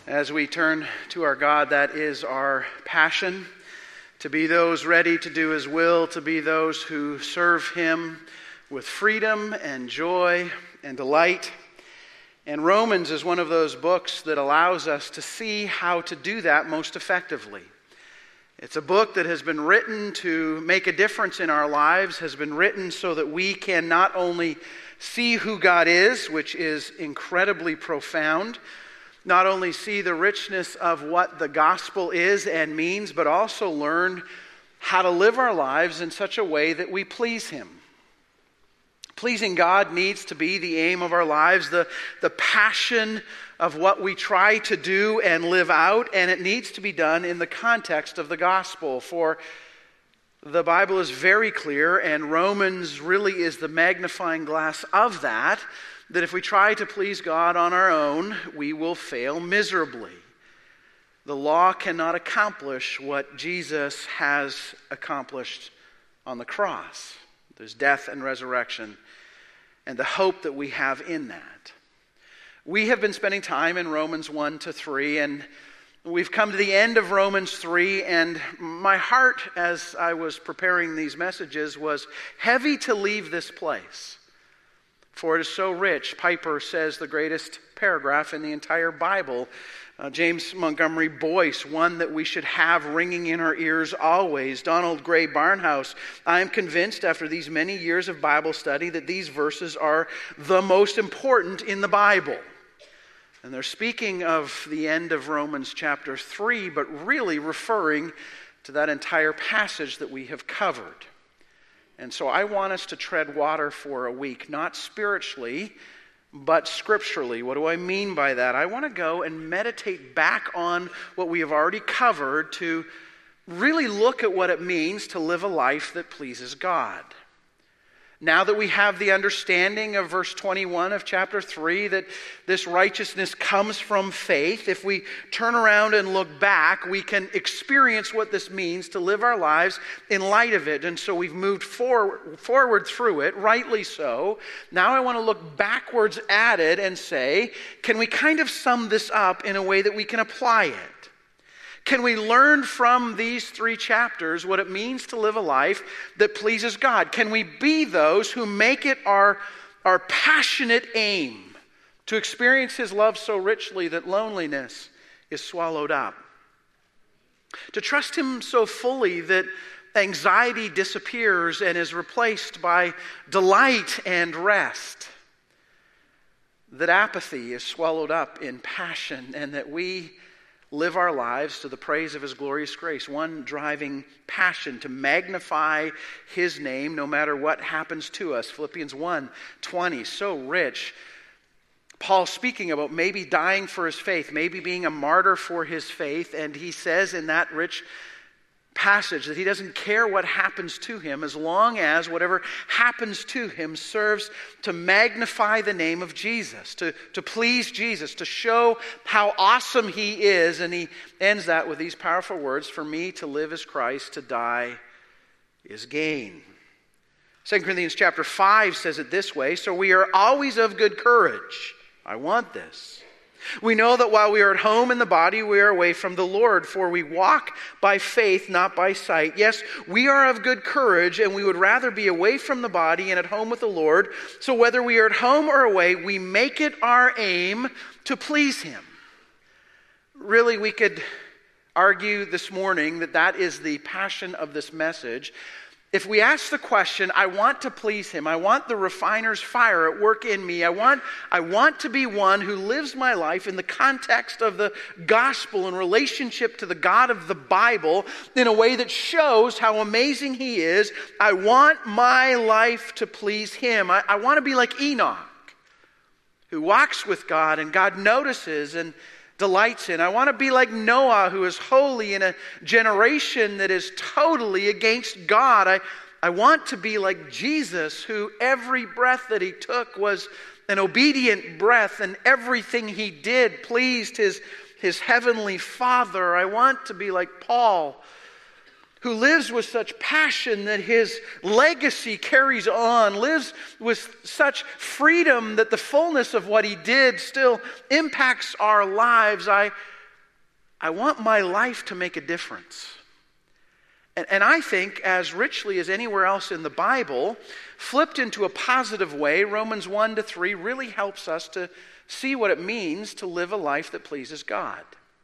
As we turn to our God, that is our passion, to be those ready to do His will, to be those who serve Him with freedom and joy and delight. And Romans is one of those books that allows us to see how to do that most effectively. It's a book that has been written to make a difference in our lives, has been written so that we can not only see who God is, which is incredibly profound, not only see the richness of what the gospel is and means, but also learn how to live our lives in such a way that we please Him. Pleasing God needs to be the aim of our lives, the passion of what we try to do and live out, and it needs to be done in the context of the gospel. For the Bible is very clear, and Romans really is the magnifying glass of that if we try to please God on our own, we will fail miserably. The law cannot accomplish what Jesus has accomplished on the cross. There's death and resurrection and the hope that we have in that. We have been spending time in Romans 1 to 3, and we've come to the end of Romans 3, and my heart as I was preparing these messages was heavy to leave this place. For it is so rich. Piper says the greatest paragraph in the entire Bible. James Montgomery Boyce, one that we should have ringing in our ears always. Donald Gray Barnhouse, I am convinced after these many years of Bible study that these verses are the most important in the Bible. And they're speaking of the end of Romans chapter 3, but really referring to that entire passage that we have covered. And so I want us to tread water for a week, not spiritually, but scripturally. What do I mean by that? I want to go and meditate back on what we have already covered to really look at what it means to live a life that pleases God. Now that we have the understanding of verse 21 of chapter 3, that this righteousness comes from faith, if we turn around and look back, we can experience what this means to live our lives in light of it. And so we've moved forward through it, rightly so. Now I want to look backwards at it and say, can we kind of sum this up in a way that we can apply it? Can we learn from these 3 chapters what it means to live a life that pleases God? Can we be those who make it our passionate aim to experience His love so richly that loneliness is swallowed up? To trust Him so fully that anxiety disappears and is replaced by delight and rest? That apathy is swallowed up in passion, and that we live our lives to the praise of His glorious grace, one driving passion to magnify His name no matter what happens to us. Philippians 1:20, so rich. Paul speaking about maybe dying for his faith, maybe being a martyr for his faith, and he says in that rich passage that he doesn't care what happens to him as long as whatever happens to him serves to magnify the name of Jesus, to please Jesus, to show how awesome He is. And he ends that with these powerful words, for me to live is Christ, to die is gain. 2 Corinthians chapter 5 says it this way, so we are always of good courage. I want this. We know that while we are at home in the body, we are away from the Lord, for we walk by faith, not by sight. Yes, we are of good courage, and we would rather be away from the body and at home with the Lord. So whether we are at home or away, we make it our aim to please Him. Really, we could argue this morning that is the passion of this message. If we ask the question, I want to please Him, I want the refiner's fire at work in me, I want to be one who lives my life in the context of the gospel in relationship to the God of the Bible in a way that shows how amazing He is. I want my life to please Him. I want to be like Enoch, who walks with God and God notices and delights in. I want to be like Noah, who is holy in a generation that is totally against God. I want to be like Jesus, who every breath that He took was an obedient breath, and everything He did pleased His heavenly Father. I want to be like Paul, who lives with such passion that his legacy carries on, lives with such freedom that the fullness of what he did still impacts our lives. I want my life to make a difference. And I think, as richly as anywhere else in the Bible, flipped into a positive way, Romans 1-3 really helps us to see what it means to live a life that pleases God.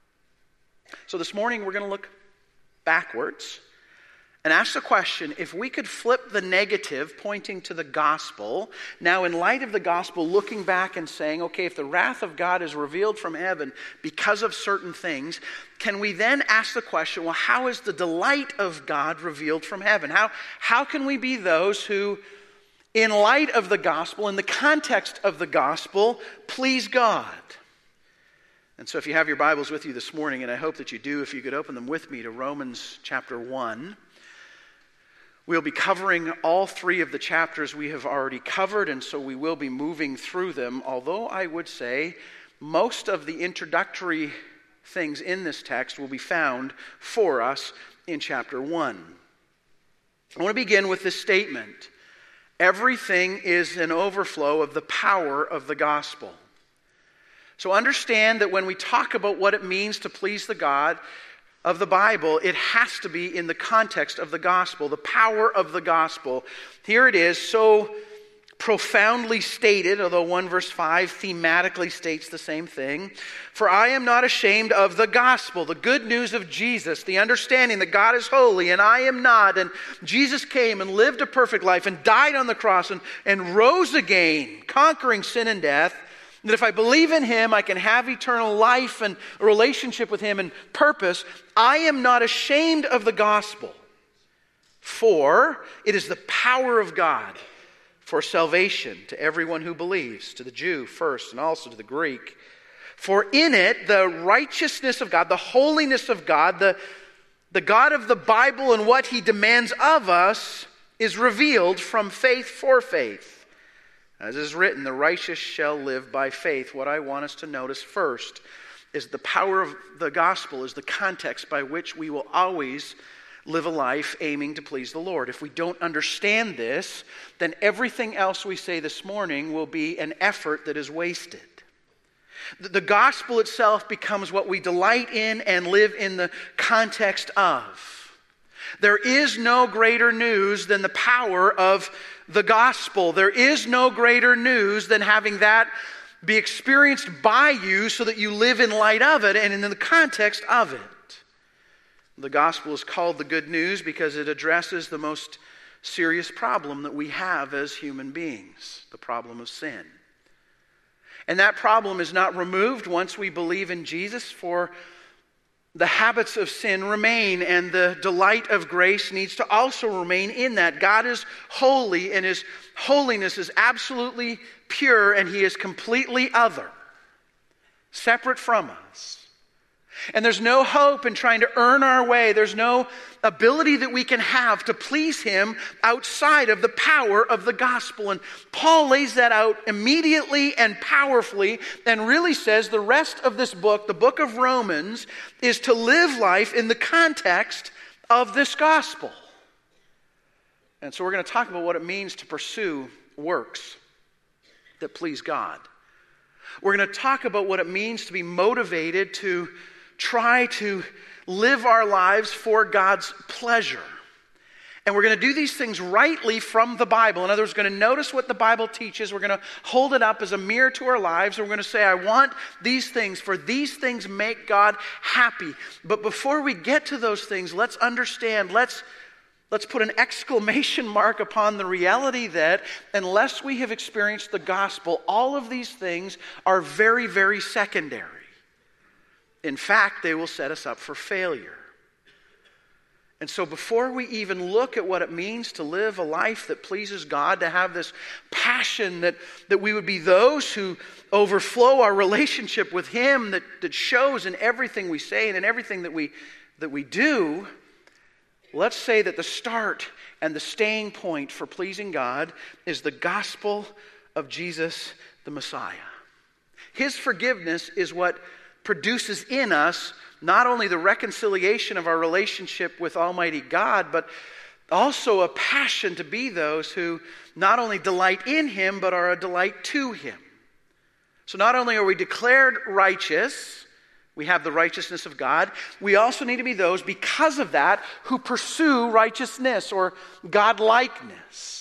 So this morning we're going to look backwards and ask the question, if we could flip the negative pointing to the gospel, now in light of the gospel, looking back and saying, okay, if the wrath of God is revealed from heaven because of certain things, can we then ask the question, well, how is the delight of God revealed from heaven? How can we be those who, in light of the gospel, in the context of the gospel, please God? And so if you have your Bibles with you this morning, and I hope that you do, if you could open them with me to Romans chapter 1. We'll be covering all three of the chapters we have already covered, and so we will be moving through them, although I would say most of the introductory things in this text will be found for us in chapter 1. I want to begin with this statement. Everything is an overflow of the power of the gospel. So understand that when we talk about what it means to please the God of the Bible, it has to be in the context of the gospel, the power of the gospel. Here it is, so profoundly stated, although 1 verse 5 thematically states the same thing. For I am not ashamed of the gospel, the good news of Jesus, the understanding that God is holy and I am not, and Jesus came and lived a perfect life and died on the cross and rose again, conquering sin and death. That if I believe in Him, I can have eternal life and a relationship with Him and purpose. I am not ashamed of the gospel, for it is the power of God for salvation to everyone who believes, to the Jew first and also to the Greek. For in it, the righteousness of God, the holiness of God, the God of the Bible and what He demands of us is revealed from faith for faith. As is written, the righteous shall live by faith. What I want us to notice first is the power of the gospel is the context by which we will always live a life aiming to please the Lord. If we don't understand this, then everything else we say this morning will be an effort that is wasted. The gospel itself becomes what we delight in and live in the context of. There is no greater news than the power of the gospel. There is no greater news than having that be experienced by you so that you live in light of it and in the context of it. The gospel is called the good news because it addresses the most serious problem that we have as human beings, the problem of sin. And that problem is not removed once we believe in Jesus, for the habits of sin remain, and the delight of grace needs to also remain in that. God is holy, and His holiness is absolutely pure, and He is completely other, separate from us. And there's no hope in trying to earn our way. There's no ability that we can have to please Him outside of the power of the gospel. And Paul lays that out immediately and powerfully and really says the rest of this book, the book of Romans, is to live life in the context of this gospel. And so we're going to talk about what it means to pursue works that please God. We're going to talk about what it means to be motivated to try to live our lives for God's pleasure. And we're going to do these things rightly from the Bible. In other words, we're going to notice what the Bible teaches. We're going to hold it up as a mirror to our lives. And we're going to say, I want these things, for these things make God happy. But before we get to those things, let's understand, let's put an exclamation mark upon the reality that unless we have experienced the gospel, all of these things are very, very secondary. In fact, they will set us up for failure. And so before we even look at what it means to live a life that pleases God, to have this passion that we would be those who overflow our relationship with Him, that shows in everything we say and in everything that we do, let's say that the start and the staying point for pleasing God is the gospel of Jesus the Messiah. His forgiveness is what produces in us not only the reconciliation of our relationship with Almighty God, but also a passion to be those who not only delight in Him, but are a delight to Him. So not only are we declared righteous, we have the righteousness of God, we also need to be those, because of that, who pursue righteousness or godlikeness.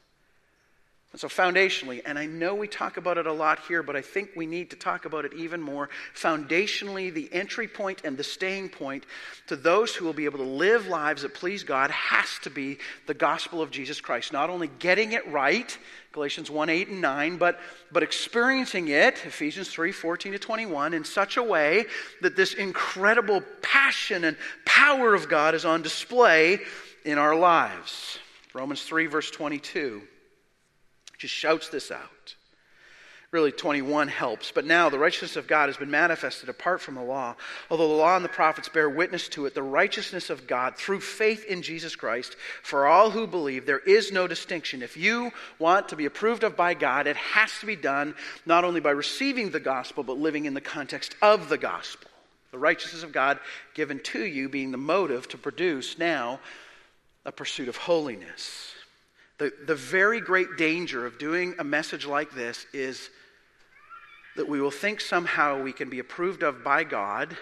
And so foundationally, and I know we talk about it a lot here, but I think we need to talk about it even more. Foundationally, the entry point and the staying point to those who will be able to live lives that please God has to be the gospel of Jesus Christ. Not only getting it right, Galatians 1, 8 and 9, but experiencing it, Ephesians 3, 14 to 21, in such a way that this incredible passion and power of God is on display in our lives. Romans 3, verse 22. Just shouts this out. Really, 21 helps. But now the righteousness of God has been manifested apart from the law. Although the law and the prophets bear witness to it, the righteousness of God through faith in Jesus Christ for all who believe, there is no distinction. If you want to be approved of by God, it has to be done not only by receiving the gospel, but living in the context of the gospel. The righteousness of God given to you being the motive to produce now a pursuit of holiness. The very great danger of doing a message like this is that we will think somehow we can be approved of by God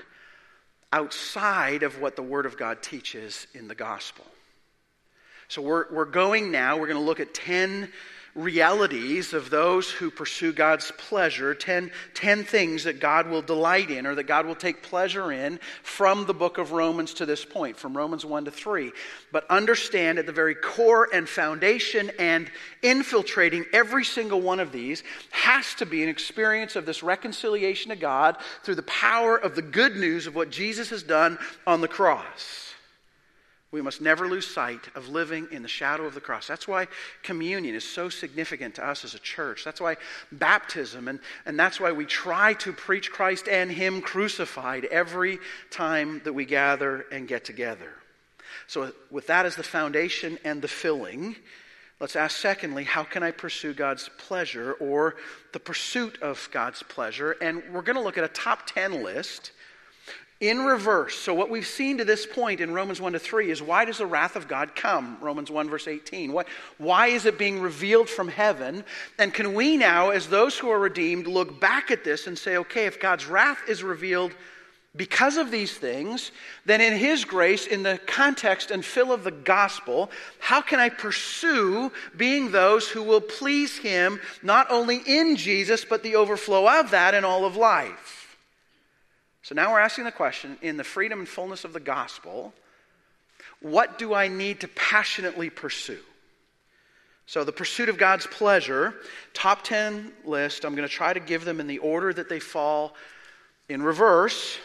outside of what the Word of God teaches in the gospel. So we're going to look at 10 realities of those who pursue God's pleasure, 10 things that God will delight in or that God will take pleasure in from the book of Romans to this point, from Romans 1 to 3. But understand at the very core and foundation and infiltrating every single one of these has to be an experience of this reconciliation to God through the power of the good news of what Jesus has done on the cross. We must never lose sight of living in the shadow of the cross. That's why communion is so significant to us as a church. That's why baptism, and that's why we try to preach Christ and Him crucified every time that we gather and get together. So with that as the foundation and the filling, let's ask secondly, how can I pursue God's pleasure or the pursuit of God's pleasure? And we're going to look at a top 10 list in reverse. So what we've seen to this point in Romans 1 to 3 is, why does the wrath of God come? Romans 1 verse 18. Why is it being revealed from heaven? And can we now, as those who are redeemed, look back at this and say, okay, if God's wrath is revealed because of these things, then in His grace, in the context and fill of the gospel, how can I pursue being those who will please Him, not only in Jesus, but the overflow of that in all of life? So now we're asking the question, in the freedom and fullness of the gospel, what do I need to passionately pursue? So the pursuit of God's pleasure, top 10 list, I'm going to try to give them in the order that they fall in reverse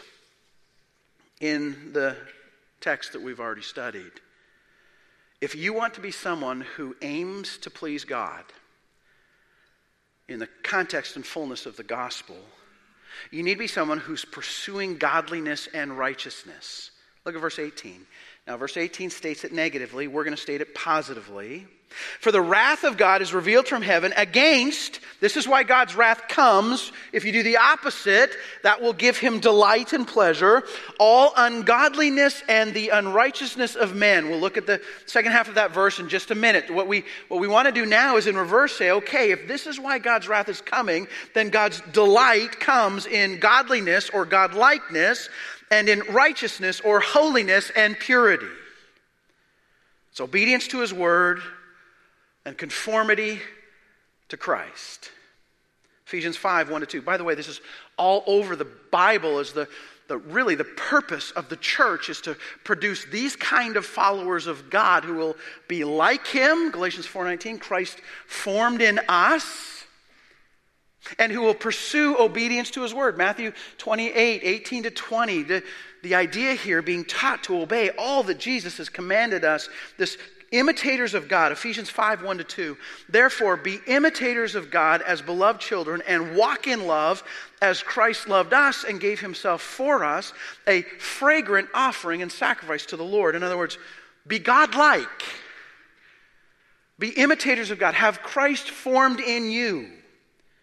in the text that we've already studied. If you want to be someone who aims to please God in the context and fullness of the gospel, you need to be someone who's pursuing godliness and righteousness. Look at verse 18. Now, verse 18 states it negatively. We're going to state it positively. For the wrath of God is revealed from heaven against, this is why God's wrath comes. If you do the opposite, that will give Him delight and pleasure. All ungodliness and the unrighteousness of men. We'll look at the second half of that verse in just a minute. What we want to do now is in reverse say, okay, if this is why God's wrath is coming, then God's delight comes in godliness or godlikeness and in righteousness or holiness and purity. It's obedience to His word and conformity to Christ. Ephesians 5, 1 to 2. By the way, this is all over the Bible as really the purpose of the church is to produce these kind of followers of God who will be like Him, Galatians 4:19, Christ formed in us, and who will pursue obedience to His word. Matthew 28, 18 to 20. The idea here being taught to obey all that Jesus has commanded us, this imitators of God, Ephesians 5, 1 to 2. Therefore, be imitators of God as beloved children and walk in love as Christ loved us and gave Himself for us, a fragrant offering and sacrifice to the Lord. In other words, be God-like. Be imitators of God. Have Christ formed in you.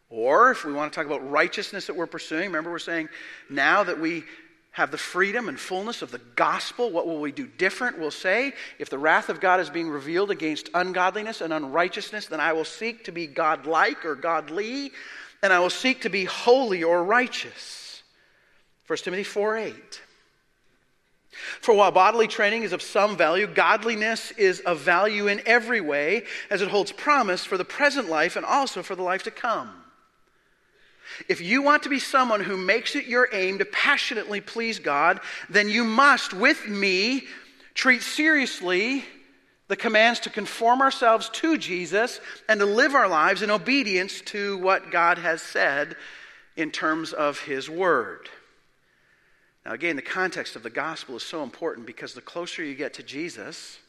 Or if we want to talk about righteousness that we're pursuing, remember we're saying now that we have the freedom and fullness of the gospel, what will we do different? We'll say, if the wrath of God is being revealed against ungodliness and unrighteousness, then I will seek to be godlike or godly, and I will seek to be holy or righteous. 1 Timothy 4:8. For while bodily training is of some value, godliness is of value in every way, as it holds promise for the present life and also for the life to come. If you want to be someone who makes it your aim to passionately please God, then you must, with me, treat seriously the commands to conform ourselves to Jesus and to live our lives in obedience to what God has said in terms of His Word. Now again, the context of the gospel is so important because the closer you get to Jesus,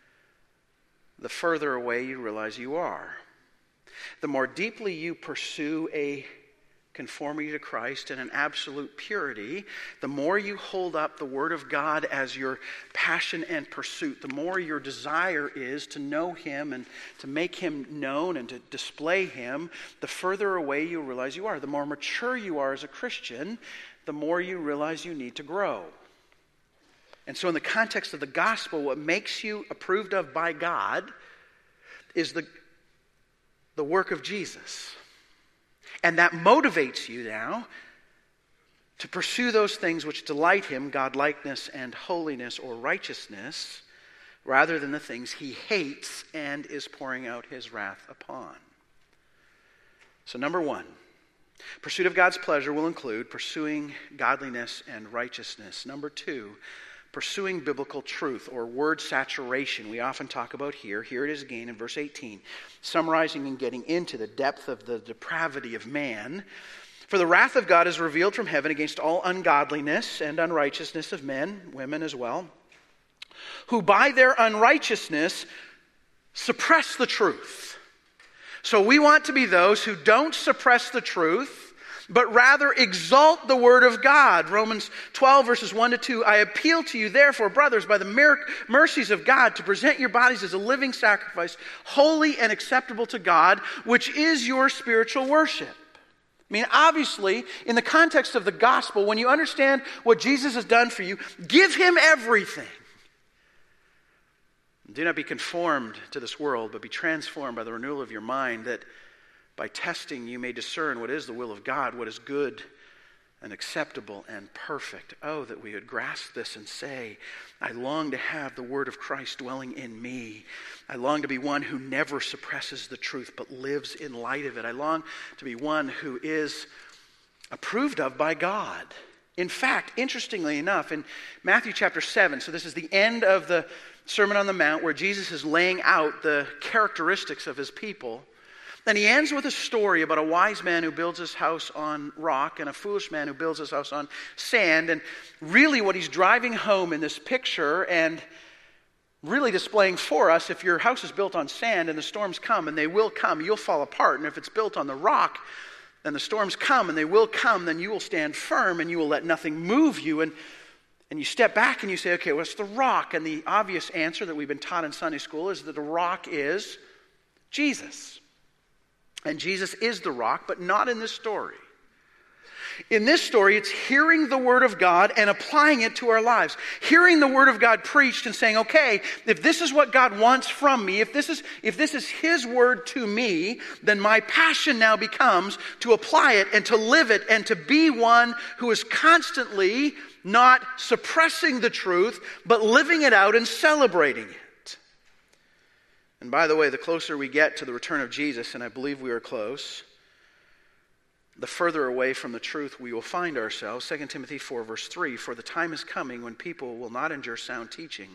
the further away you realize you are. The more deeply you pursue a conformity to Christ and an absolute purity, the more you hold up the Word of God as your passion and pursuit, the more your desire is to know Him and to make Him known and to display Him, the further away you realize you are. The more mature you are as a Christian, the more you realize you need to grow. And so in the context of the gospel, what makes you approved of by God is the work of Jesus. And that motivates you now to pursue those things which delight Him, godlikeness and holiness or righteousness, rather than the things He hates and is pouring out His wrath upon. So number one, pursuit of God's pleasure will include pursuing godliness and righteousness. Number two, pursuing biblical truth or word saturation. We often talk about here. Here it is again in verse 18, summarizing and getting into the depth of the depravity of man. For the wrath of God is revealed from heaven against all ungodliness and unrighteousness of men, women as well, who by their unrighteousness suppress the truth. So we want to be those who don't suppress the truth, but rather exalt the word of God. Romans 12, verses 1 to 2. I appeal to you, therefore, brothers, by the mercies of God, to present your bodies as a living sacrifice, holy and acceptable to God, which is your spiritual worship. I mean, obviously, in the context of the gospel, when you understand what Jesus has done for you, give Him everything. Do not be conformed to this world, but be transformed by the renewal of your mind, that by testing you may discern what is the will of God, what is good and acceptable and perfect. Oh, that we would grasp this and say, I long to have the word of Christ dwelling in me. I long to be one who never suppresses the truth, but lives in light of it. I long to be one who is approved of by God. In fact, interestingly enough, in Matthew chapter 7, so this is the end of the Sermon on the Mount where Jesus is laying out the characteristics of His people. And He ends with a story about a wise man who builds his house on rock and a foolish man who builds his house on sand. And really what He's driving home in this picture and really displaying for us, if your house is built on sand and the storms come, and they will come, you'll fall apart. And if it's built on the rock and the storms come, and they will come, then you will stand firm and you will let nothing move you. And you step back and you say, okay, what's the rock? And the obvious answer that we've been taught in Sunday school is that the rock is Jesus. And Jesus is the rock, but not in this story. In this story, it's hearing the Word of God and applying it to our lives. Hearing the Word of God preached and saying, okay, if this is what God wants from me, if this is His Word to me, then my passion now becomes to apply it and to live it and to be one who is constantly not suppressing the truth, but living it out and celebrating it. And by the way, the closer we get to the return of Jesus, and I believe we are close, the further away from the truth we will find ourselves. 2 Timothy 4, verse 3, for the time is coming when people will not endure sound teaching,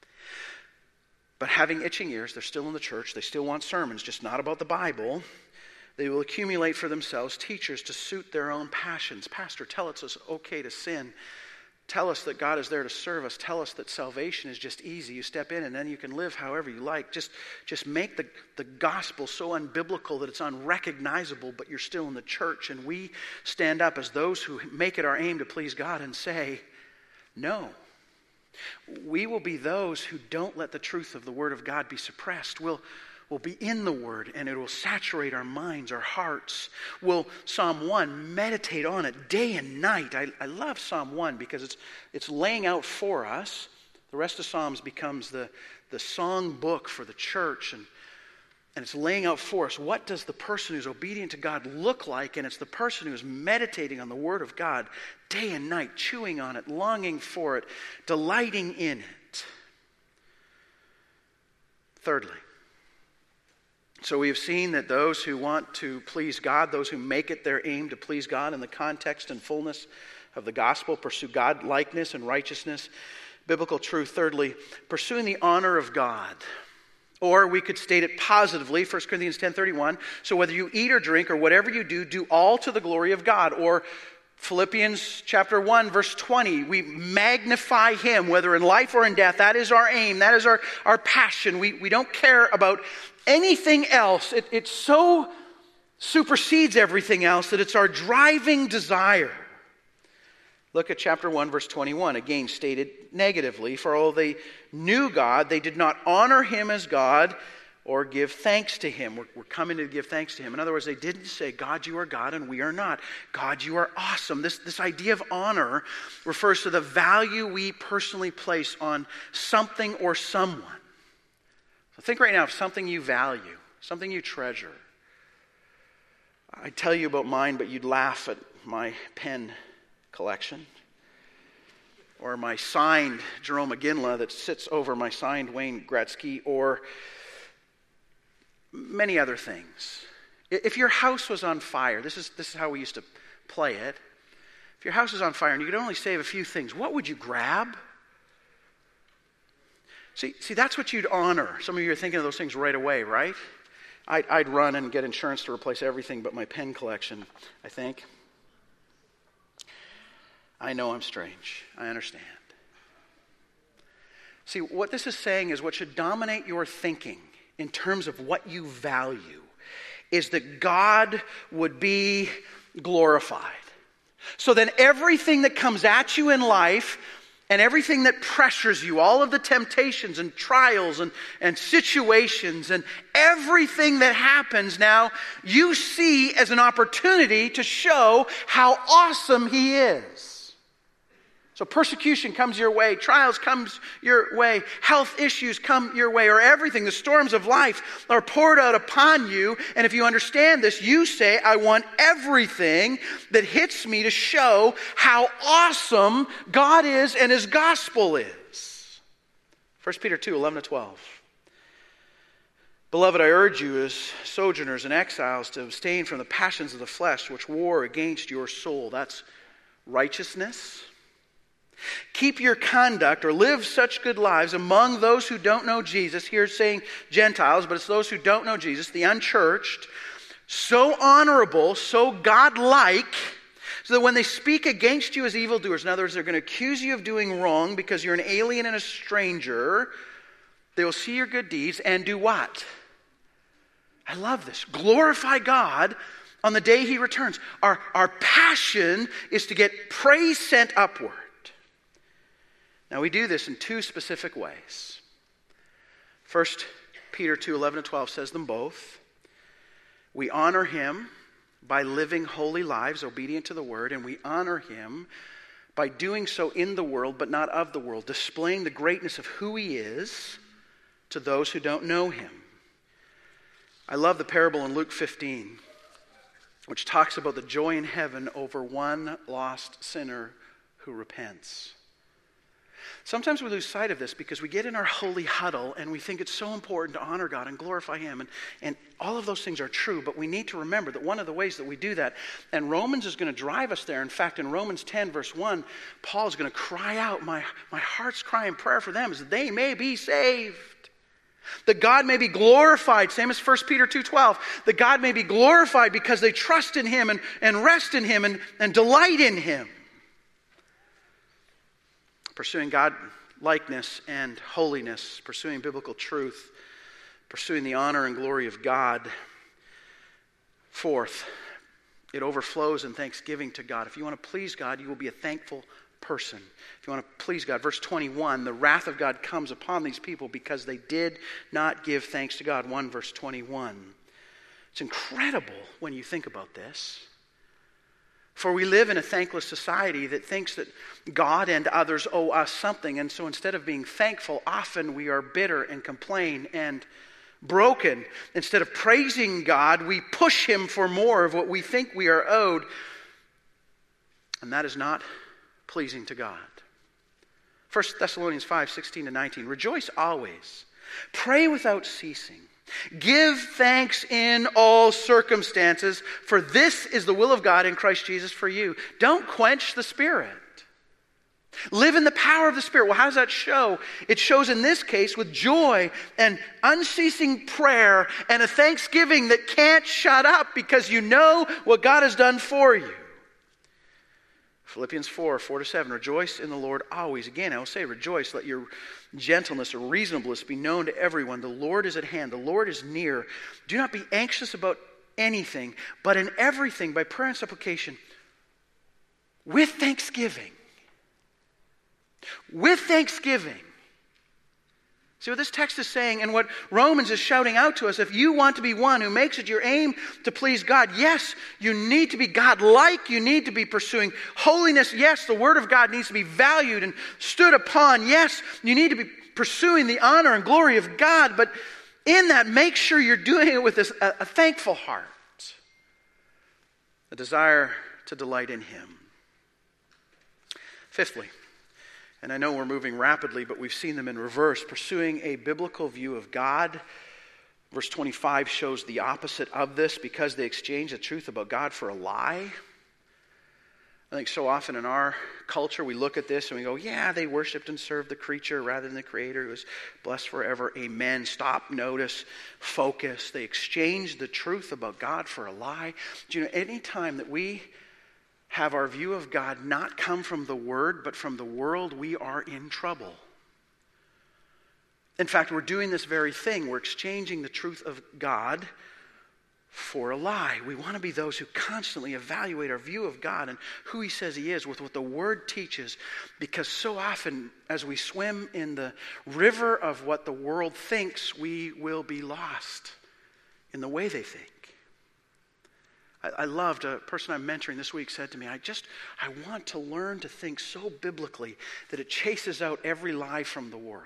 but having itching ears, they're still in the church, they still want sermons, just not about the Bible. They will accumulate for themselves teachers to suit their own passions. Pastor, tell us it's okay to sin. Tell us that God is there to serve us. Tell us that salvation is just easy. You step in and then you can live however you like. Just make the gospel so unbiblical that it's unrecognizable, but you're still in the church. And we stand up as those who make it our aim to please God and say, no. We will be those who don't let the truth of the Word of God be suppressed. We'll We'll be in the Word, and it will saturate our minds, our hearts. We'll, Psalm 1, meditate on it day and night. I love Psalm 1 because it's laying out for us. The rest of Psalms becomes the song book for the church, and it's laying out for us, what does the person who's obedient to God look like? And it's the person who's meditating on the Word of God day and night, chewing on it, longing for it, delighting in it. Thirdly, so we have seen that those who want to please God, those who make it their aim to please God in the context and fullness of the gospel, pursue God-likeness and righteousness, biblical truth. Thirdly, pursuing the honor of God. Or we could state it positively, 1 Corinthians 10:31, so whether you eat or drink or whatever you do, do all to the glory of God. Or Philippians chapter 1, verse 20, we magnify Him, whether in life or in death. That is our aim. That is our passion. We don't care about anything else. It so supersedes everything else that it's our driving desire. Look at chapter 1, verse 21, again stated negatively. For although they knew God, they did not honor Him as God or give thanks to Him. We're coming to give thanks to Him. In other words, they didn't say, God, you are God and we are not. God, you are awesome. This idea of honor refers to the value we personally place on something or someone. So think right now of something you value, something you treasure. I'd tell you about mine, but you'd laugh at my pen collection. Or my signed Jerome McGinley that sits over my signed Wayne Gretzky, or many other things. If your house was on fire, this is how we used to play it. If your house was on fire and you could only save a few things, what would you grab? See, that's what you'd honor. Some of you are thinking of those things right away, right? I'd run and get insurance to replace everything but my pen collection, I think. I know I'm strange. I understand. See, what this is saying is what should dominate your thinking in terms of what you value is that God would be glorified. So then everything that comes at you in life and everything that pressures you, all of the temptations and trials and situations and everything that happens now, you see as an opportunity to show how awesome He is. So persecution comes your way, trials comes your way, health issues come your way, or everything, the storms of life are poured out upon you. And if you understand this, you say, I want everything that hits me to show how awesome God is and His gospel is. 1 Peter 2, 11-12. Beloved, I urge you as sojourners and exiles to abstain from the passions of the flesh which war against your soul. That's righteousness. Keep your conduct or live such good lives among those who don't know Jesus. Here it's saying Gentiles, but it's those who don't know Jesus, the unchurched. So honorable, so godlike, so that when they speak against you as evildoers, in other words, they're going to accuse you of doing wrong because you're an alien and a stranger, they will see your good deeds and do what? I love this. Glorify God on the day He returns. Our passion is to get praise sent upward. Now we do this in two specific ways. 1 Peter 2, 11-12 says them both. We honor Him by living holy lives, obedient to the Word, and we honor Him by doing so in the world, but not of the world, displaying the greatness of who He is to those who don't know Him. I love the parable in Luke 15, which talks about the joy in heaven over one lost sinner who repents. Sometimes we lose sight of this because we get in our holy huddle and we think it's so important to honor God and glorify Him. And all of those things are true, but we need to remember that one of the ways that we do that, and Romans is going to drive us there. In fact, in Romans 10, verse 1, Paul is going to cry out, my heart's cry and prayer for them is that they may be saved. That God may be glorified, same as 1 Peter 2:12, that God may be glorified because they trust in Him and rest in Him and delight in Him. Pursuing God likeness and holiness, pursuing biblical truth, pursuing the honor and glory of God. Fourth, it overflows in thanksgiving to God. If you want to please God, you will be a thankful person. If you want to please God, verse 21, the wrath of God comes upon these people because they did not give thanks to God. 1 verse 21. It's incredible when you think about this. For we live in a thankless society that thinks that God and others owe us something. And so instead of being thankful, often we are bitter and complain and broken. Instead of praising God, we push Him for more of what we think we are owed. And that is not pleasing to God. 1 Thessalonians 5:16-19. Rejoice always. Pray without ceasing. Give thanks in all circumstances, for this is the will of God in Christ Jesus for you. Don't quench the Spirit. Live in the power of the Spirit. Well, how does that show? It shows in this case with joy and unceasing prayer and a thanksgiving that can't shut up because you know what God has done for you. Philippians 4:4-7. Rejoice in the Lord always. Again, I will say rejoice. Let your gentleness or reasonableness be known to everyone. The Lord is at hand. The Lord is near. Do not be anxious about anything, but in everything by prayer and supplication with thanksgiving. With thanksgiving. See what this text is saying and what Romans is shouting out to us. If you want to be one who makes it your aim to please God, yes, you need to be God-like. You need to be pursuing holiness. Yes, the Word of God needs to be valued and stood upon. Yes, you need to be pursuing the honor and glory of God. But in that, make sure you're doing it with a thankful heart. A desire to delight in Him. Fifthly, and I know we're moving rapidly, but we've seen them in reverse. Pursuing a biblical view of God. Verse 25 shows the opposite of this because they exchange the truth about God for a lie. I think so often in our culture we look at this and we go, yeah, they worshipped and served the creature rather than the Creator who is blessed forever. Amen. Stop, notice, focus. They exchanged the truth about God for a lie. Do you know, any time that we have our view of God not come from the Word, but from the world, we are in trouble. In fact, we're doing this very thing. We're exchanging the truth of God for a lie. We want to be those who constantly evaluate our view of God and who He says He is with what the Word teaches, because so often as we swim in the river of what the world thinks, we will be lost in the way they think. I loved a person I'm mentoring this week said to me, I want to learn to think so biblically that it chases out every lie from the world.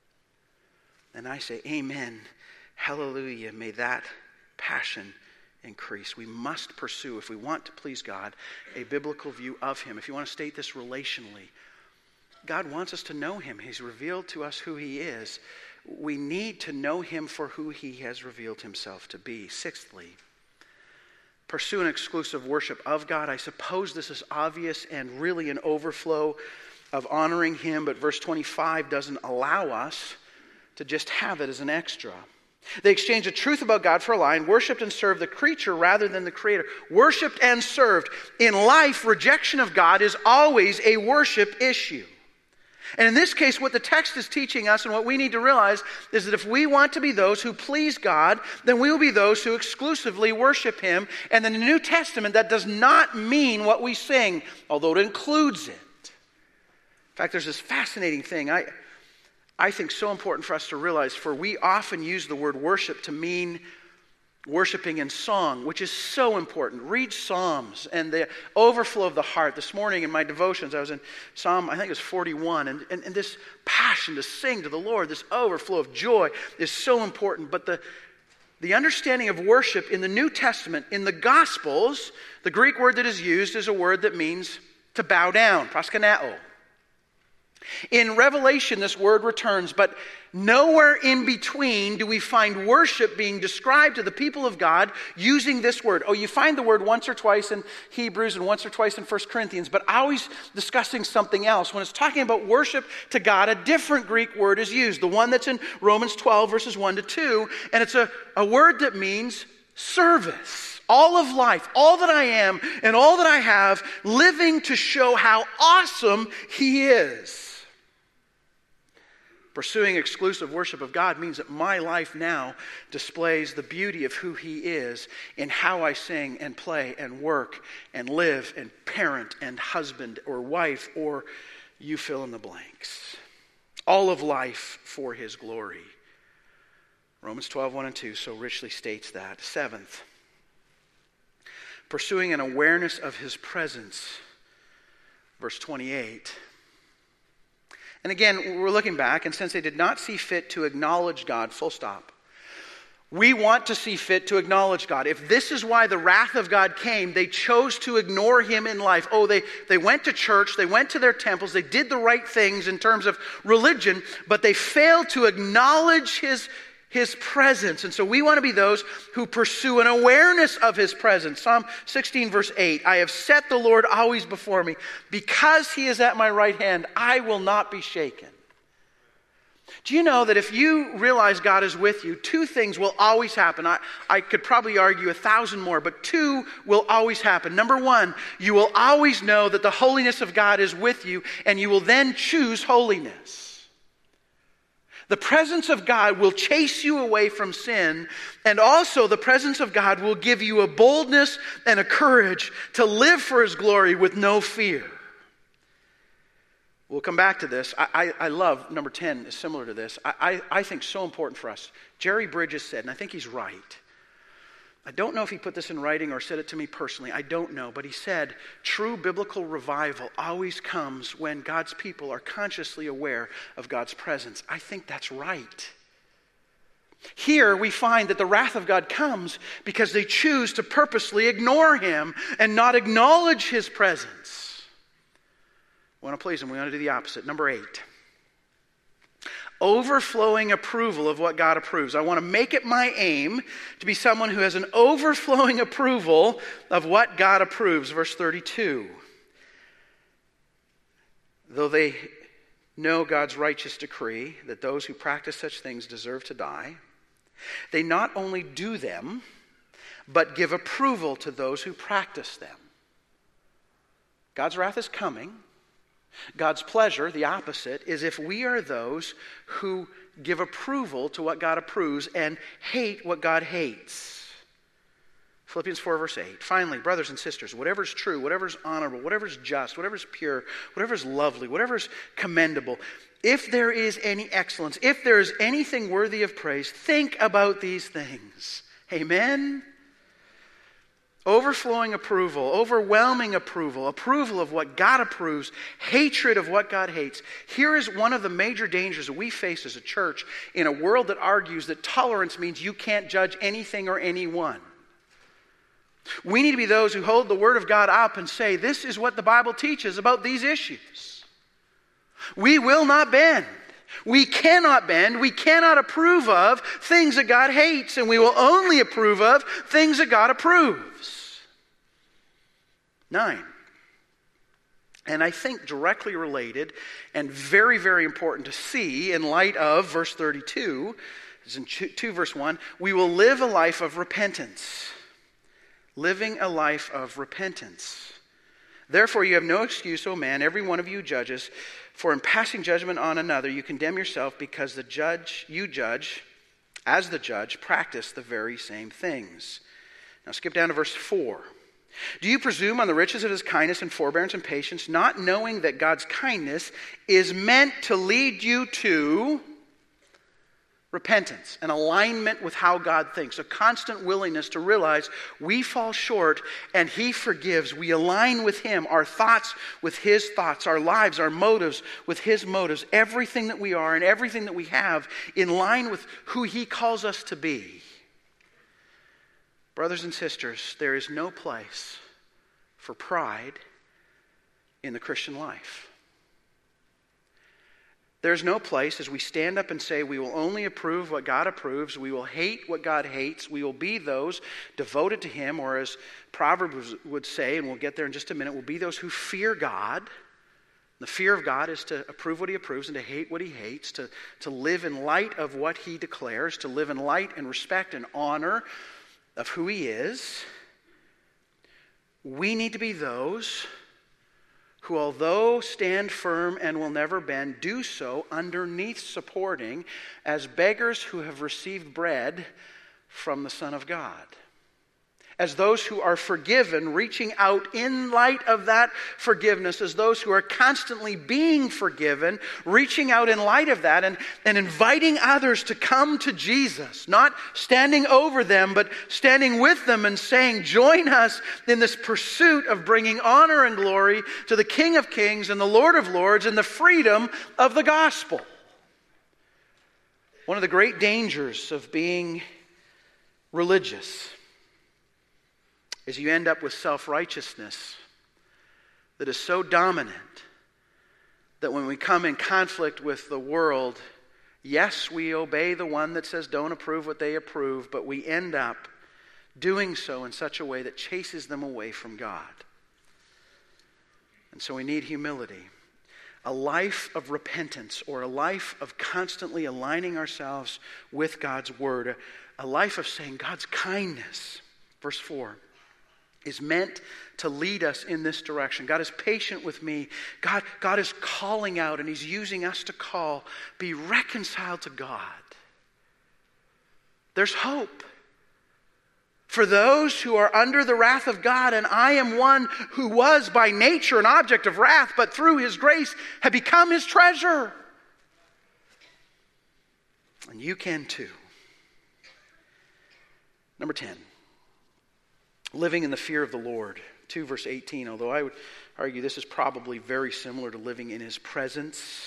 And I say, amen, hallelujah, may that passion increase. We must pursue, if we want to please God, a biblical view of Him. If you want to state this relationally, God wants us to know Him. He's revealed to us who He is. We need to know Him for who He has revealed Himself to be. Sixthly, pursue an exclusive worship of God. I suppose this is obvious and really an overflow of honoring Him, but verse 25 doesn't allow us to just have it as an extra. They exchanged the truth about God for a lie and worshipped and served the creature rather than the Creator. Worshipped and served. In life, rejection of God is always a worship issue. And in this case, what the text is teaching us and what we need to realize is that if we want to be those who please God, then we will be those who exclusively worship Him. And in the New Testament, that does not mean what we sing, although it includes it. In fact, there's this fascinating thing I think so important for us to realize, for we often use the word worship to mean worshiping in song, which is so important. Read Psalms and the overflow of the heart. This morning in my devotions, I was in Psalm, I think it was 41, and this passion to sing to the Lord, this overflow of joy is so important. But the understanding of worship in the New Testament, in the Gospels, the Greek word that is used is a word that means to bow down, proskuneo. In Revelation, this word returns, but nowhere in between do we find worship being described to the people of God using this word. Oh, you find the word once or twice in Hebrews and once or twice in 1 Corinthians, but always discussing something else. When it's talking about worship to God, a different Greek word is used, the one that's in Romans 12, verses 1-2, and it's a word that means service. All of life, all that I am, and all that I have, living to show how awesome He is. Pursuing exclusive worship of God means that my life now displays the beauty of who He is in how I sing and play and work and live and parent and husband or wife, or you fill in the blanks. All of life for His glory. Romans 12:1-2 so richly states that. Seventh, pursuing an awareness of His presence. Verse 28. And again, we're looking back, and since they did not see fit to acknowledge God, full stop. We want to see fit to acknowledge God. If this is why the wrath of God came, they chose to ignore Him in life. Oh, they went to church, they went to their temples, they did the right things in terms of religion, but they failed to acknowledge His presence. And so we want to be those who pursue an awareness of His presence. Psalm 16 verse 8, I have set the Lord always before me. Because He is at my right hand, I will not be shaken. Do you know that if you realize God is with you, two things will always happen? I could probably argue 1,000 more, but two will always happen. Number one, you will always know that the holiness of God is with you, and you will then choose holiness. The presence of God will chase you away from sin, and also the presence of God will give you a boldness and a courage to live for His glory with no fear. We'll come back to this. I love, number 10 is similar to this. I think so important for us. Jerry Bridges said, and I think he's right. I don't know if he put this in writing or said it to me personally. I don't know. But he said, true biblical revival always comes when God's people are consciously aware of God's presence. I think that's right. Here we find that the wrath of God comes because they choose to purposely ignore Him and not acknowledge His presence. We want to please Him. We want to do the opposite. Number 8. Overflowing approval of what God approves. I want to make it my aim to be someone who has an overflowing approval of what God approves. Verse 32. Though they know God's righteous decree that those who practice such things deserve to die, they not only do them, but give approval to those who practice them. God's wrath is coming. God's pleasure, the opposite, is if we are those who give approval to what God approves and hate what God hates. Philippians 4 verse 8. Finally, brothers and sisters, whatever is true, whatever is honorable, whatever is just, whatever is pure, whatever is lovely, whatever is commendable, if there is any excellence, if there is anything worthy of praise, think about these things. Amen? Overflowing approval, overwhelming approval, approval of what God approves, hatred of what God hates. Here is one of the major dangers that we face as a church in a world that argues that tolerance means you can't judge anything or anyone. We need to be those who hold the Word of God up and say, this is what the Bible teaches about these issues. We will not bend. We cannot bend. We cannot approve of things that God hates, and we will only approve of things that God approves. 9. And I think directly related and very, very important to see in light of verse 32, this is in 2 verse 1, we will live a life of repentance. Living a life of repentance. Therefore you have no excuse, O man, every one of you judges, for in passing judgment on another you condemn yourself, because you judge, as the judge, practice the very same things. Now skip down to verse 4. Do you presume on the riches of His kindness and forbearance and patience, not knowing that God's kindness is meant to lead you to repentance, an alignment with how God thinks, a constant willingness to realize we fall short and He forgives. We align with Him, our thoughts with His thoughts, our lives, our motives with His motives, everything that we are and everything that we have in line with who He calls us to be. Brothers and sisters, there is no place for pride in the Christian life. There's no place as we stand up and say we will only approve what God approves, we will hate what God hates, we will be those devoted to Him, or as Proverbs would say, and we'll get there in just a minute, we'll be those who fear God. The fear of God is to approve what He approves and to hate what He hates, to live in light of what He declares, to live in light and respect and honor of who He is. We need to be those who although stand firm and will never bend, do so underneath supporting as beggars who have received bread from the Son of God. As those who are forgiven, reaching out in light of that forgiveness, as those who are constantly being forgiven, reaching out in light of that and inviting others to come to Jesus, not standing over them, but standing with them and saying, join us in this pursuit of bringing honor and glory to the King of Kings and the Lord of Lords and the freedom of the gospel. One of the great dangers of being religious is you end up with self-righteousness that is so dominant that when we come in conflict with the world, yes, we obey the one that says don't approve what they approve, but we end up doing so in such a way that chases them away from God. And so we need humility. A life of repentance, or a life of constantly aligning ourselves with God's word. A life of saying God's kindness, verse 4, is meant to lead us in this direction. God is patient with me. God is calling out, and He's using us to call, be reconciled to God. There's hope for those who are under the wrath of God, and I am one who was by nature an object of wrath, but through His grace have become His treasure. And you can too. Number 10. Living in the fear of the Lord. 2 verse 18, although I would argue this is probably very similar to living in His presence.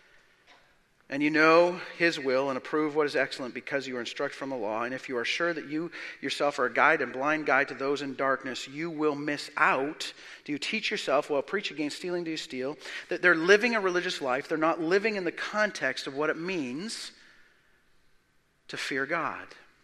And you know His will and approve what is excellent because you are instructed from the law. And if you are sure that you yourself are a guide and blind guide to those in darkness, you will miss out. Do you teach yourself, well, preach against stealing, do you steal? That they're living a religious life. They're not living in the context of what it means to fear God.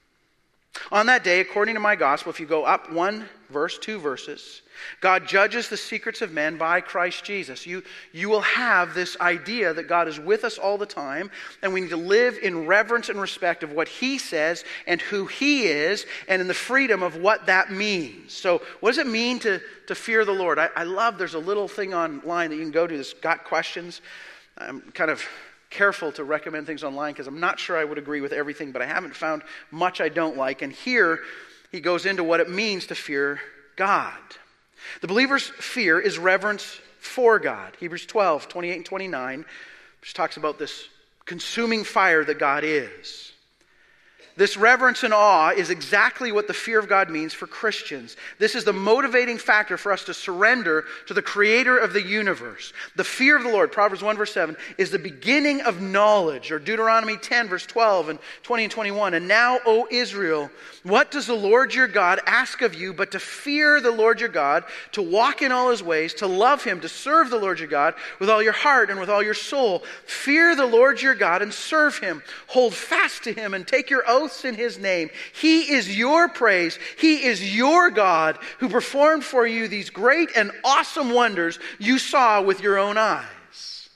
On that day, according to my gospel, if you go up 1 verse, 2 verses, God judges the secrets of men by Christ Jesus. You will have this idea that God is with us all the time, and we need to live in reverence and respect of what He says and who He is, and in the freedom of what that means. So what does it mean to fear the Lord? I love, there's a little thing online that you can go to that's got questions. I'm kind of careful to recommend things online because I'm not sure I would agree with everything, but I haven't found much I don't like. And here he goes into what it means to fear God. The believer's fear is reverence for God. Hebrews 12, 28 and 29, which talks about this consuming fire that God is. This reverence and awe is exactly what the fear of God means for Christians. This is the motivating factor for us to surrender to the Creator of the universe. The fear of the Lord, Proverbs 1 verse 7, is the beginning of knowledge, or Deuteronomy 10 verse 12 and 20 and 21. And now, O Israel, what does the Lord your God ask of you but to fear the Lord your God, to walk in all His ways, to love Him, to serve the Lord your God with all your heart and with all your soul. Fear the Lord your God and serve Him. Hold fast to Him and take your oaths in His name. He is your praise. He is your God who performed for you these great and awesome wonders you saw with your own eyes.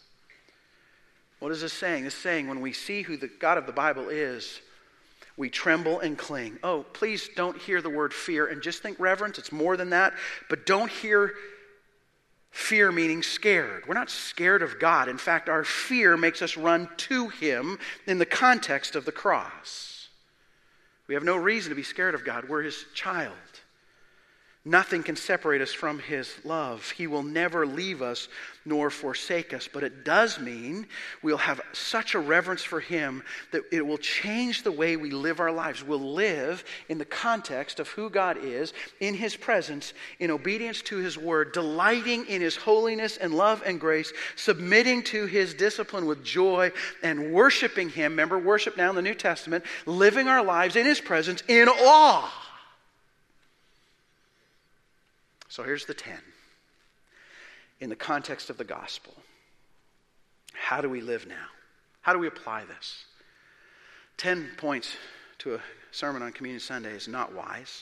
What is this saying? This saying, when we see who the God of the Bible is, we tremble and cling. Oh, please don't hear the word fear and just think reverence. It's more than that. But don't hear fear meaning scared. We're not scared of God. In fact, our fear makes us run to Him in the context of the cross. We have no reason to be scared of God. We're His child. Nothing can separate us from His love. He will never leave us nor forsake us. But it does mean we'll have such a reverence for Him that it will change the way we live our lives. We'll live in the context of who God is, in His presence, in obedience to His word, delighting in His holiness and love and grace, submitting to His discipline with joy, and worshiping Him. Remember, worship now in the New Testament, living our lives in His presence in awe. So here's the 10. In the context of the gospel, how do we live now? How do we apply this? 10 points to a sermon on Communion Sunday is not wise.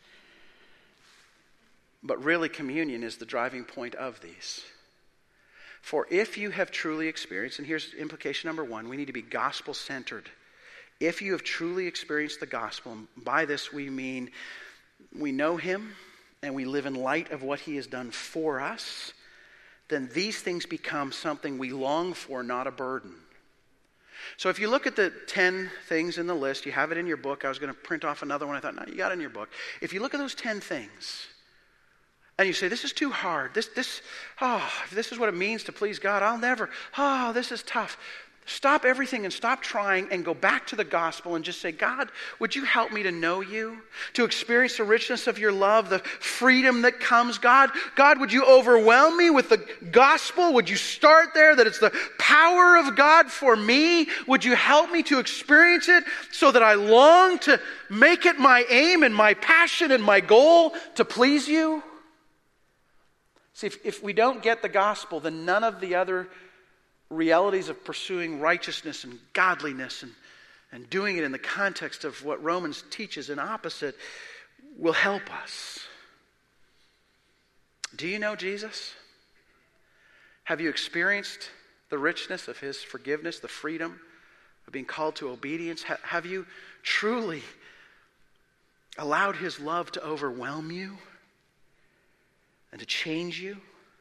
But really, communion is the driving point of these. For if you have truly experienced, and here's implication number 1, we need to be gospel-centered. If you have truly experienced the gospel, and by this we mean we know Him, and we live in light of what He has done for us, then these things become something we long for, not a burden. So if you look at the 10 things in the list, you have it in your book. I was going to print off another one. I thought, no, you got it in your book. If you look at those 10 things, and you say, this is too hard. If this is what it means to please God, I'll never. This is tough. Stop everything and stop trying and go back to the gospel and just say, God, would you help me to know you, to experience the richness of your love, the freedom that comes? God, would you overwhelm me with the gospel? Would you start there, that it's the power of God for me? Would you help me to experience it so that I long to make it my aim and my passion and my goal to please you? See, if we don't get the gospel, then none of the other realities of pursuing righteousness and godliness and doing it in the context of what Romans teaches and opposite will help us. Do you know Jesus? Have you experienced the richness of his forgiveness, the freedom of being called to obedience? Have you truly allowed his love to overwhelm you and to change you?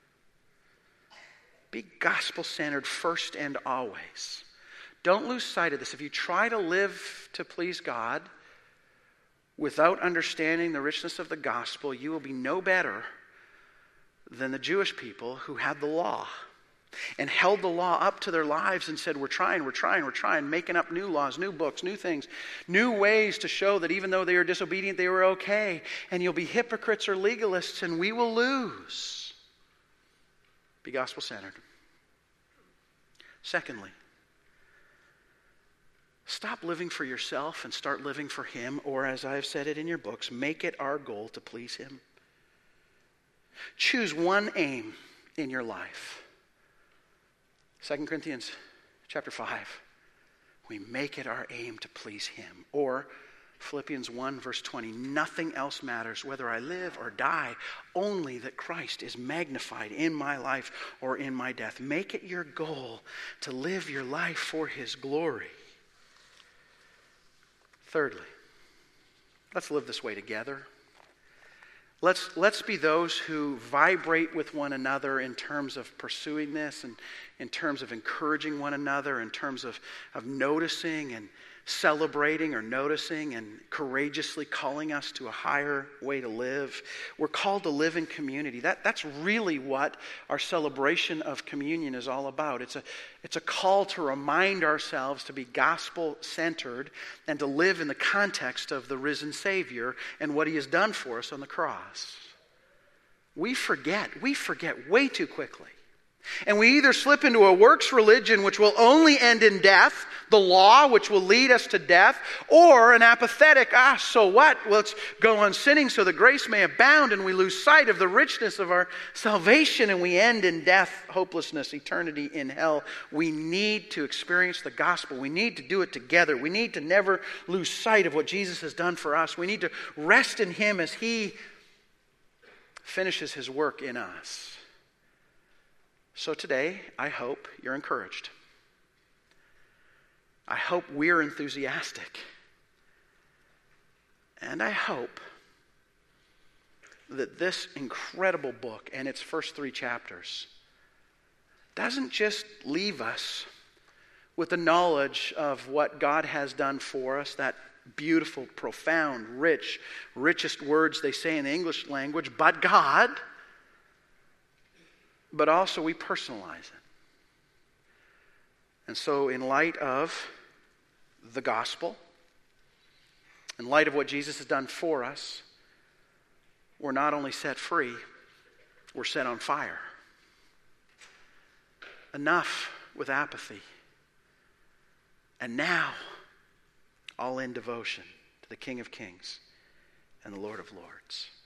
Be gospel-centered first and always. Don't lose sight of this. If you try to live to please God without understanding the richness of the gospel, you will be no better than the Jewish people who had the law and held the law up to their lives and said, we're trying, making up new laws, new books, new things, new ways to show that even though they were disobedient, they were okay. And you'll be hypocrites or legalists, and we will lose. Be gospel-centered. Secondly, stop living for yourself and start living for him, or as I've said it in your books, make it our goal to please him. Choose one aim in your life. 2 Corinthians chapter 5. We make it our aim to please him. Or Philippians 1 verse 20, nothing else matters, whether I live or die, only that Christ is magnified in my life or in my death. Make it your goal to live your life for his glory. Thirdly, let's live this way together. Let's be those who vibrate with one another in terms of pursuing this and in terms of encouraging one another, in terms of noticing and celebrating or noticing and courageously calling us to a higher way to live. We're called to live in community. That's really what our celebration of communion is all about. It's a call to remind ourselves to be gospel-centered and to live in the context of the risen Savior and what he has done for us on the cross. We forget way too quickly. And we either slip into a works religion which will only end in death, the law which will lead us to death, or an apathetic, so what? Let's go on sinning so that grace may abound, and we lose sight of the richness of our salvation and we end in death, hopelessness, eternity in hell. We need to experience the gospel. We need to do it together. We need to never lose sight of what Jesus has done for us. We need to rest in him as he finishes his work in us. So today, I hope you're encouraged. I hope we're enthusiastic. And I hope that this incredible book and its first 3 chapters doesn't just leave us with the knowledge of what God has done for us, that beautiful, profound, richest words they say in the English language, but God. But also we personalize it. And so in light of the gospel, in light of what Jesus has done for us, we're not only set free, we're set on fire. Enough with apathy. And now, all in devotion to the King of Kings and the Lord of Lords.